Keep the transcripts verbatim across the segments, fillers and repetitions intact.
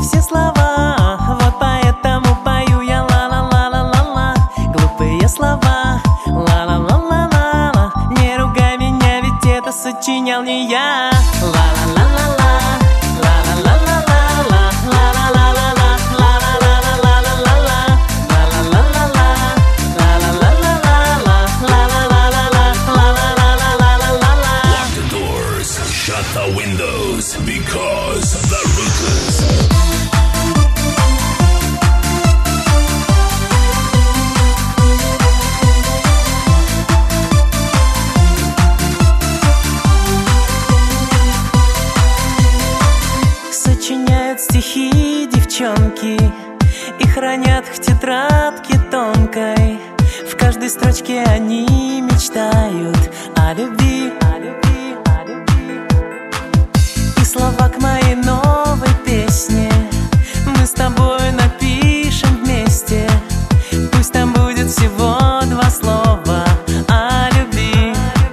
все слова, вот поэтому пою я ла-ла-ла-ла-ла-ла. Глупые слова, ла-ла-ла-ла-ла-ла. Не ругай меня, ведь это сочинял не я. Ла-ла-ла-ла-ла, ла-ла-ла-ла-ла-ла, ла-ла-ла-ла-ла, ла-ла-ла-ла-ла-ла-ла, ла-ла-ла-ла-ла, ла-ла-ла-ла-ла-ла, ла-ла-ла-ла-ла-ла-ла-ла-ла-ла. Lock the doors, shut the windows, because the Ruthless. Сочиняют стихи девчонки и хранят в тетрадке тонкой. В каждой строчке они мечтают о любви, о любви, о любви. И слова к моей новой песне мы с тобой напишем вместе. Пусть там будет всего два слова о любви.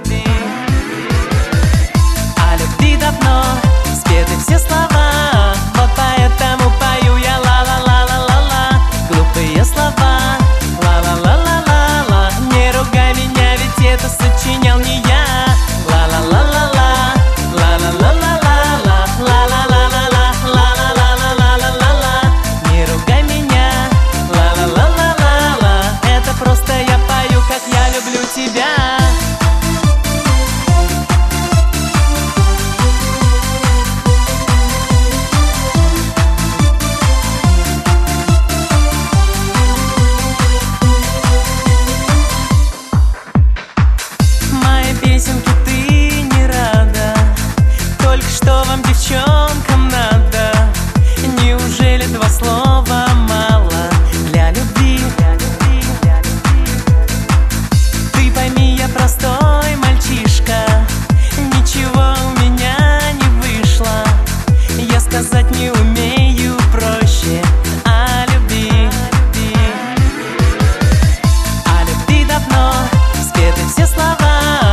О любви давно спеты все слова, вот поэтому пою я ла-ла-ла-ла-ла-ла. Глупые слова, ла-ла-ла-ла-ла-ла. Не ругай меня, ведь это сочинял не я. Ла-ла-ла-ла-ла, ла-ла-ла-ла-ла-ла, ла-ла-ла-ла-ла, ла-ла-ла-ла-ла-ла-ла. Не ругай меня, ла-ла-ла-ла-ла-ла. Это просто я пою, как я люблю тебя. Песенки ты не рада, только что вам, девчонкам, надо. Неужели два слова мало для любви? Ты пойми, я простой мальчишка, ничего у меня не вышло. Я сказать не умею проще о любви. О любви давно спеты все слова,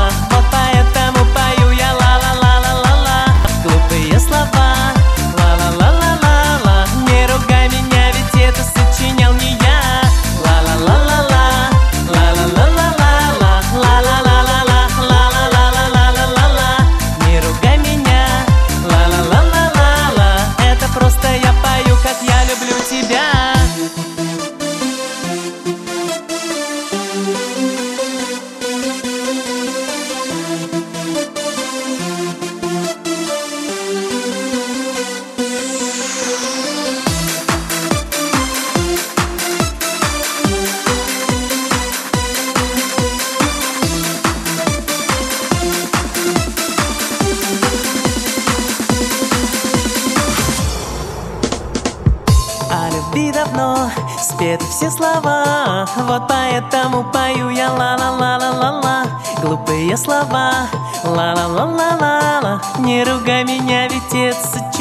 о любви давно спеты все слова, вот поэтому пою я ла-ла-ла-ла-ла-ла. Глупые слова, ла-ла-ла-ла-ла-ла. Не ругай меня, ведь это